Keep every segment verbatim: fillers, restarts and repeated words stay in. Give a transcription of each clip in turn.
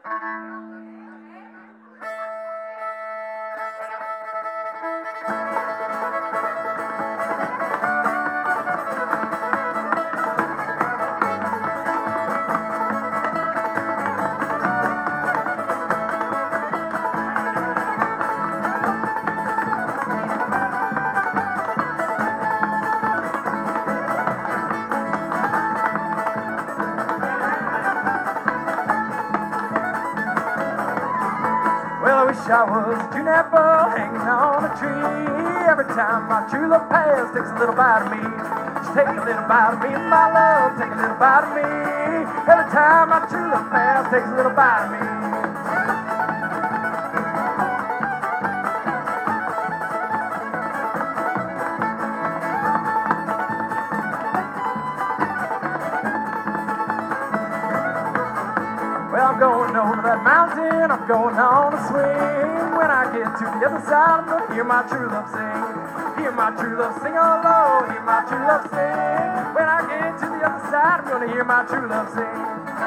I was a juniper hanging on a tree. Every time my true love passes, takes a little bite of me. She take a little bite of me, my love, take a little bite of me. Every time my true love passes, takes a little bite of me. Well, I'm going over that mountain, I'm going on a swing. When I get to the other side, I'm gonna hear my true love sing. Hear my true love sing, oh Lord, hear my true love sing. When I get to the other side, I'm gonna hear my true love sing.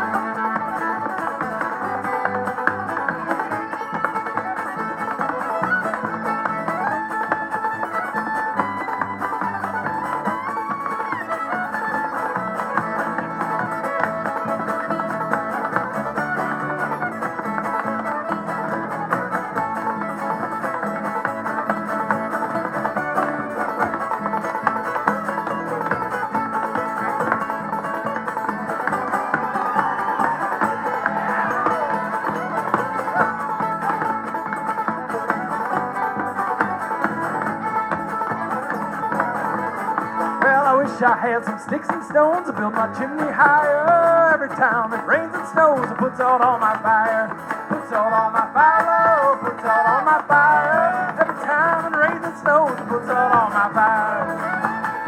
I had some sticks and stones to build my chimney higher. Every time it rains and snows, it puts out all my fire. Puts out all my fire, Lord, puts out all my fire. Every time it rains and snows, it puts out all my fire.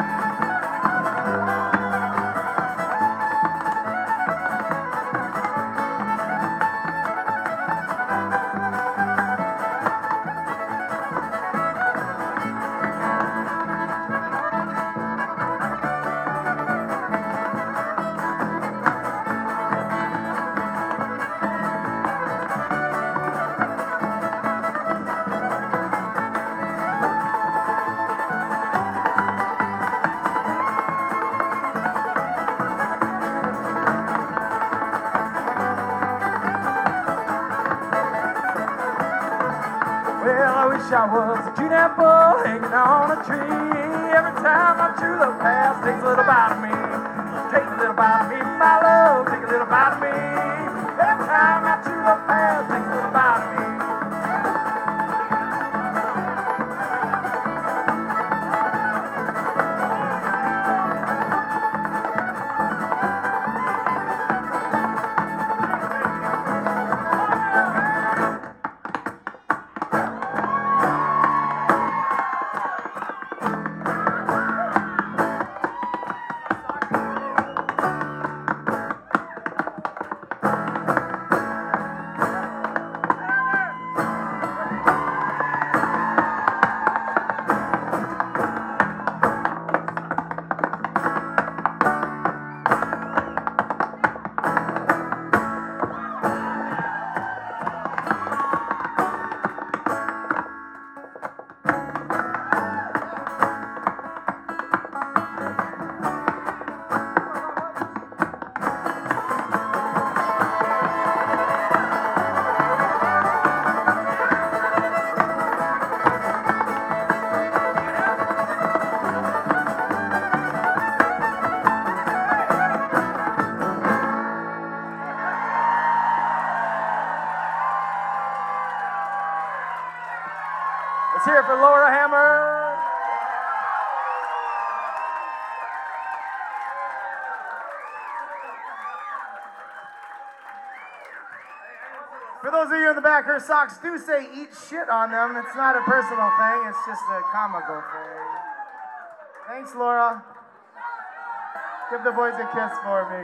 I was a juniper hanging on a tree. Every time my true love passes, takes a little bite of me. Take a little bite of me, my love, take a little bite of me. Every time my true love passes, takes a little bite of me. Let's hear it for Laura Hammer. For those of you in the back, her socks do say eat shit on them. It's not a personal thing, it's just a comical thing. Thanks, Laura. Give the boys a kiss for me.